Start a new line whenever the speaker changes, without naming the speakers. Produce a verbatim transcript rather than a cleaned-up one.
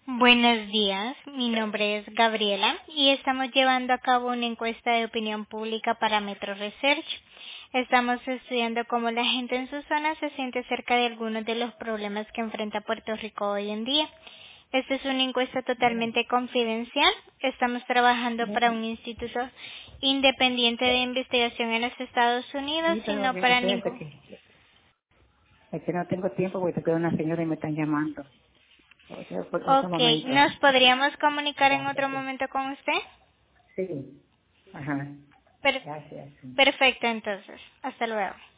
Buenos días, mi nombre es Gabriela y estamos llevando a cabo una encuesta de opinión pública para Metro Research. Estamos estudiando cómo la gente en su zona se siente acerca de algunos de los problemas que enfrenta Puerto Rico hoy en día. Esta es una encuesta totalmente confidencial. Estamos trabajando para un instituto independiente de investigación en los Estados Unidos
Sí,
y
pero
no
que-
para
espérate
ningún...
que, es que no tengo tiempo porque te queda una señora y me están llamando. O sea, por otro
Ok,
momento.
¿nos podríamos comunicar en otro
Gracias. Sí.
momento con usted?
Sí. Ajá.
Per-
Gracias. Sí.
perfecto, entonces. Hasta luego.